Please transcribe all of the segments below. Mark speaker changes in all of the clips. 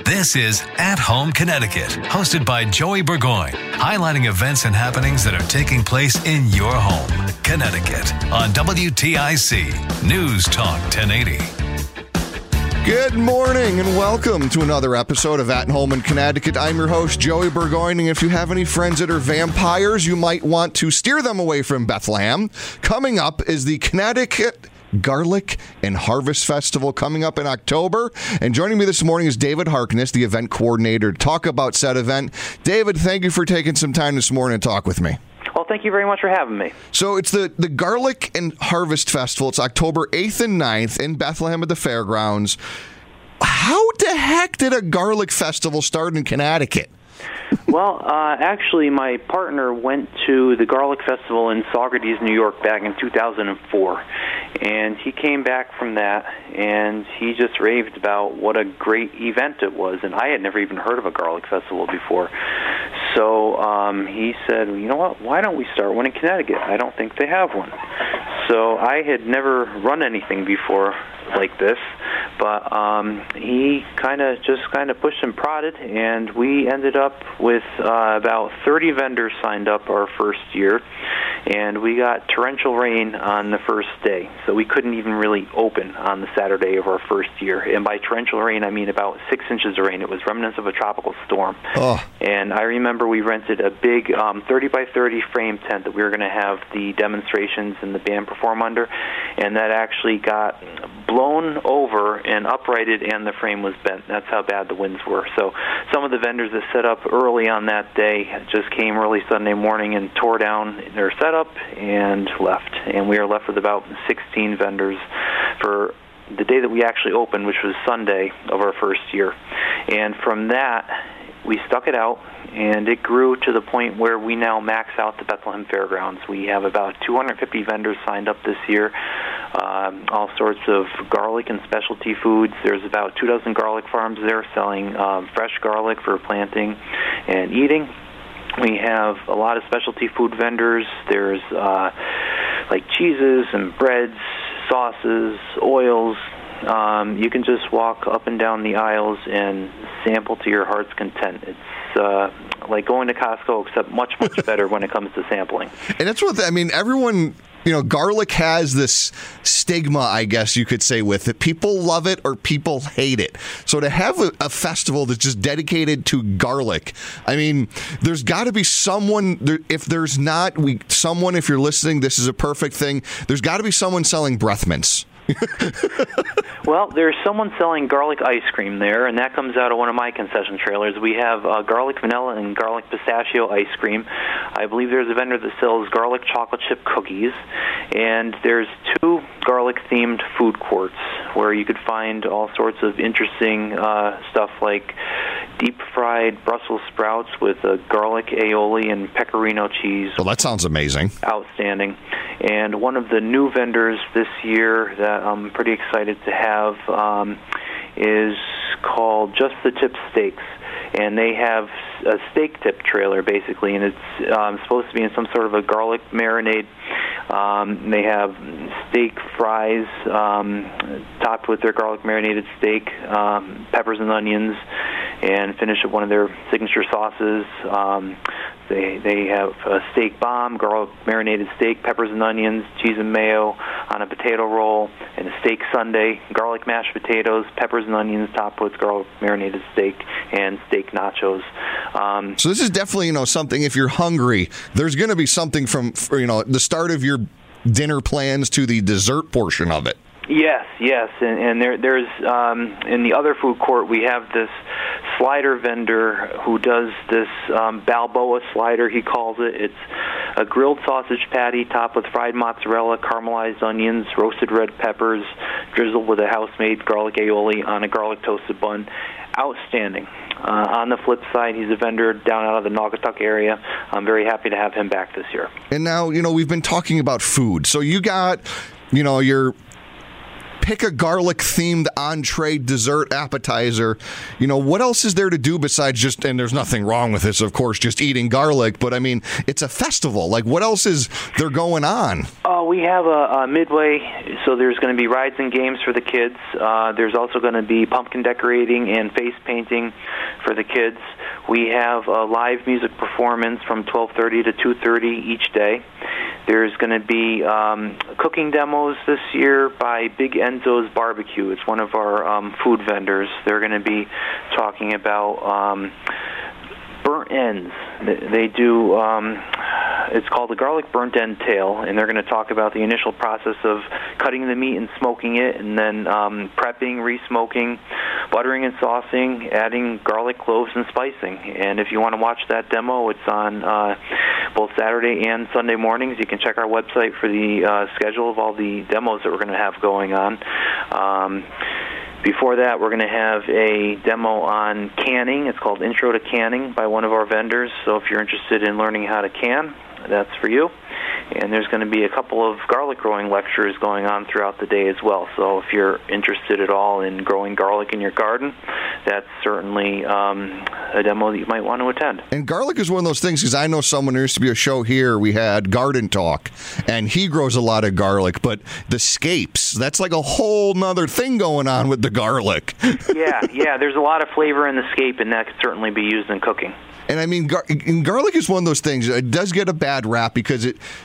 Speaker 1: This is At Home Connecticut, hosted by Joey Burgoyne, highlighting events and happenings that are taking place in your home, Connecticut, on WTIC News Talk 1080.
Speaker 2: Good morning and welcome to another episode of At Home in Connecticut. I'm your host, Joey Burgoyne, and if you have any friends that are vampires, you might want to steer them away from Bethlehem. Coming up is the Connecticut Garlic and Harvest Festival coming up in October. And joining me this morning is David Harkness, the event coordinator, to talk about said event. David, thank you for taking some time this morning to talk with me.
Speaker 3: Well, thank you very much for having me.
Speaker 2: So it's the Garlic and Harvest Festival. It's October 8th and 9th in Bethlehem at the fairgrounds. How the heck did a garlic festival start in Connecticut?
Speaker 3: Well, actually, my partner went to the Garlic Festival in Saugerties, New York, back in 2004. And he came back from that, and he just raved about what a great event it was. And I had never even heard of a Garlic Festival before. So he said, you know what, why don't we start one in Connecticut? I don't think they have one. So I had never run anything before like this, but he kind of pushed and prodded, and we ended up with about 30 vendors signed up our first year, and we got torrential rain on the first day, so we couldn't even really open on the Saturday of our first year. And by torrential rain, I mean about 6 inches of rain. It was remnants of a tropical storm.
Speaker 2: Oh.
Speaker 3: And I remember we rented a big 30 by 30 frame tent that we were going to have the demonstrations and the band perform under, and that actually got blown over and uprighted, and the frame was bent. That's how bad the winds were. So some of the vendors that set up early on that day just came early Sunday morning and tore down their setup and left. And we are left with about 16 vendors for the day that we actually opened, which was Sunday of our first year. And from that, we stuck it out, and it grew to the point where we now max out the Bethlehem Fairgrounds. We have about 250 vendors signed up this year, all sorts of garlic and specialty foods. There's about 24 garlic farms there selling fresh garlic for planting and eating. We have a lot of specialty food vendors. There's like cheeses and breads, sauces, oils. You can just walk up and down the aisles and sample to your heart's content. It's like going to Costco, except much, much better when it comes to sampling.
Speaker 2: And that's what, everyone, garlic has this stigma, I guess you could say, with it. People love it or people hate it. So to have a festival that's just dedicated to garlic, there's got to be someone, if you're listening, this is a perfect thing. There's got to be someone selling breath mints.
Speaker 3: Well, there's someone selling garlic ice cream there, and that comes out of one of my concession trailers. We have garlic vanilla and garlic pistachio ice cream. I believe there's a vendor that sells garlic chocolate chip cookies, and there's 2 garlic-themed food courts where you could find all sorts of interesting stuff like deep-fried Brussels sprouts with garlic aioli and pecorino cheese.
Speaker 2: Well, that sounds amazing.
Speaker 3: Outstanding. And one of the new vendors this year that I'm pretty excited to have is called Just the Tip Steaks. And they have a steak tip trailer, basically, and it's supposed to be in some sort of a garlic marinade. They have steak fries topped with their garlic marinated steak, peppers and onions, and finish with one of their signature sauces. They have a steak bomb, garlic marinated steak, peppers and onions, cheese and mayo on a potato roll, and a steak sundae, garlic mashed potatoes, peppers and onions topped with garlic marinated steak, and steak nachos.
Speaker 2: So this is definitely, something, if you're hungry, there's going to be something from, the start of your dinner plans to the dessert portion of it.
Speaker 3: Yes, and there's in the other food court we have this slider vendor who does this Balboa slider, he calls it. It's a grilled sausage patty topped with fried mozzarella, caramelized onions, roasted red peppers, drizzled with a house-made garlic aioli on a garlic toasted bun. Outstanding. On the flip side, he's a vendor down out of the Naugatuck area. I'm very happy to have him back this year.
Speaker 2: And now, we've been talking about food. So you got, your pick a garlic-themed entree, dessert, appetizer. What else is there to do besides just, and there's nothing wrong with this, of course, just eating garlic, but I mean, it's a festival. Like, what else is there going on?
Speaker 3: We have a midway, so there's going to be rides and games for the kids. There's also going to be pumpkin decorating and face painting for the kids. We have a live music performance from 12:30 to 2:30 each day. There's going to be cooking demos this year by Big Enzo's Barbecue. It's one of our food vendors. They're going to be talking about burnt ends. They do, it's called the Garlic Burnt End Tale, and they're going to talk about the initial process of cutting the meat and smoking it, and then prepping, re-smoking, buttering and saucing, adding garlic cloves and spicing. And if you want to watch that demo, it's on both Saturday and Sunday mornings. You can check our website for the schedule of all the demos that we're going to have going on. Before that, we're going to have a demo on canning. It's called Intro to Canning by one of our vendors. So if you're interested in learning how to can, that's for you. And there's going to be a couple of garlic growing lectures going on throughout the day as well. So if you're interested at all in growing garlic in your garden, that's certainly a demo that you might want to attend.
Speaker 2: And garlic is one of those things, because I know someone, there used to be a show here, we had Garden Talk, and he grows a lot of garlic, but the scapes, that's like a whole nother thing going on with the garlic.
Speaker 3: Yeah, there's a lot of flavor in the scape, and that could certainly be used in cooking.
Speaker 2: And I mean, garlic is one of those things. It does get a bad rap because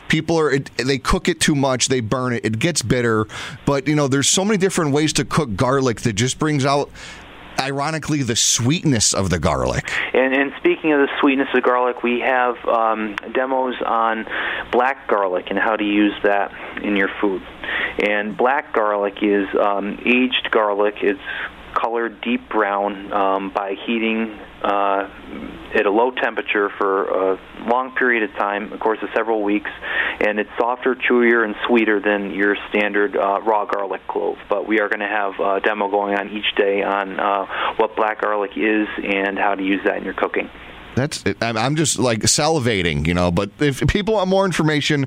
Speaker 2: they cook it too much, they burn it, it gets bitter. But there's so many different ways to cook garlic that just brings out, ironically, the sweetness of the garlic.
Speaker 3: And speaking of the sweetness of garlic, we have demos on black garlic and how to use that in your food. And black garlic is aged garlic. It's colored deep brown by heating at a low temperature for a long period of time, of course, of several weeks, and it's softer, chewier, and sweeter than your standard raw garlic clove. But we are going to have a demo going on each day on what black garlic is and how to use that in your cooking.
Speaker 2: That's it. I'm just like salivating, but if people want more information,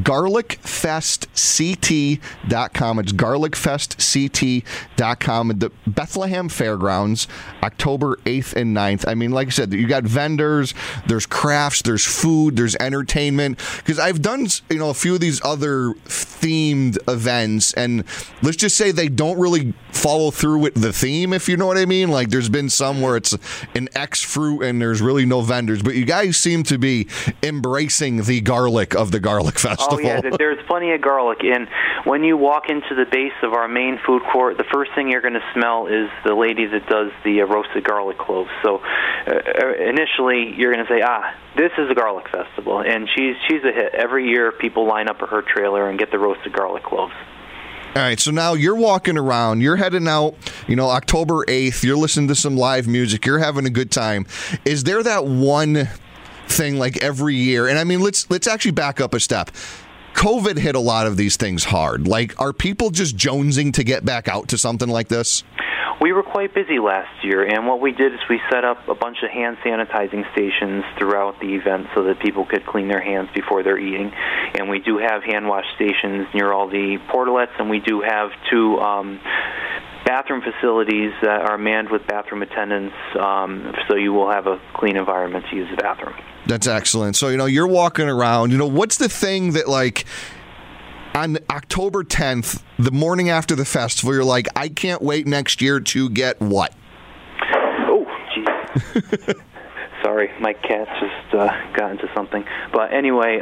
Speaker 2: garlicfestct.com. It's garlicfestct.com at the Bethlehem Fairgrounds, October 8th and 9th. I mean, like I said, you got vendors, there's crafts, there's food, there's entertainment. Because I've done, a few of these other themed events, and let's just say they don't really follow through with the theme, if you know what I mean. Like, there's been some where it's an X fruit and there's really no vendors, but you guys seem to be embracing the garlic of the Garlic Festival.
Speaker 3: Oh, yeah, there's plenty of garlic. And when you walk into the base of our main food court, the first thing you're going to smell is the lady that does the roasted garlic cloves. So initially, you're going to say, this is a garlic festival. And she's a hit. Every year, people line up at her trailer and get the roasted garlic cloves.
Speaker 2: All right, so now you're walking around, you're heading out, October 8th, you're listening to some live music, you're having a good time. Is there that one thing like every year? And I mean, let's actually back up a step. COVID hit a lot of these things hard. Like, are people just jonesing to get back out to something like this?
Speaker 3: We were quite busy last year, and what we did is we set up a bunch of hand sanitizing stations throughout the event so that people could clean their hands before they're eating. And we do have hand wash stations near all the portalets, and we do have two bathroom facilities that are manned with bathroom attendants, so you will have a clean environment to use the bathroom.
Speaker 2: That's excellent. So, you're walking around. What's the thing that, like, on October 10th, the morning after the festival, you're like, I can't wait next year to get what?
Speaker 3: Oh, geez. Sorry, my cat just got into something. But anyway,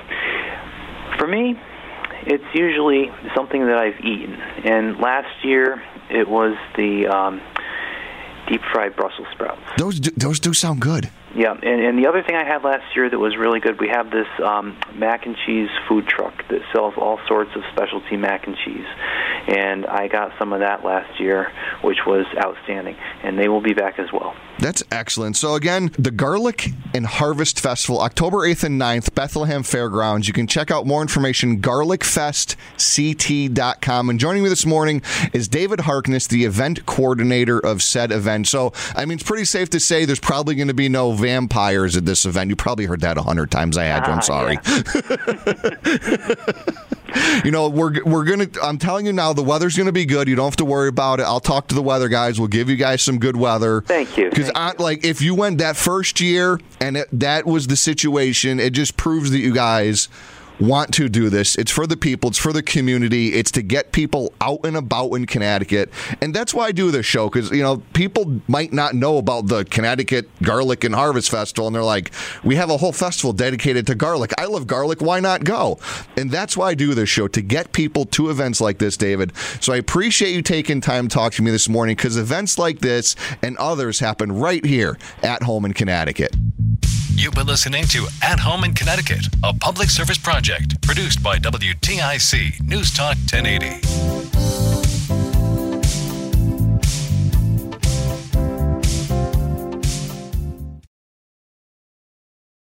Speaker 3: for me, it's usually something that I've eaten. And last year, it was the deep-fried Brussels sprouts.
Speaker 2: Those do sound good.
Speaker 3: Yeah, and the other thing I had last year that was really good, we have this mac and cheese food truck that sells all sorts of specialty mac and cheese. And I got some of that last year, which was outstanding. And they will be back as well.
Speaker 2: That's excellent. So again, the Garlic and Harvest Festival, October 8th and 9th, Bethlehem Fairgrounds. You can check out more information, garlicfestct.com. And joining me this morning is David Harkness, the event coordinator of said event. So, I mean, it's pretty safe to say there's probably going to be no vampires at this event. You probably heard that 100 times. I had to. I'm sorry. We're gonna. I'm telling you now, the weather's gonna be good. You don't have to worry about it. I'll talk to the weather guys. We'll give you guys some good weather.
Speaker 3: Thank you.
Speaker 2: Because if you went that first year and that was the situation, it just proves that you guys want to do this. It's for the people. It's for the community. It's to get people out and about in Connecticut. And that's why I do this show, because, people might not know about the Connecticut Garlic and Harvest Festival, and they're like, we have a whole festival dedicated to garlic. I love garlic. Why not go? And that's why I do this show, to get people to events like this, David. So I appreciate you taking time to talk to me this morning, because events like this and others happen right here at home in Connecticut.
Speaker 1: You've been listening to At Home in Connecticut, a public service project produced by WTIC News Talk 1080.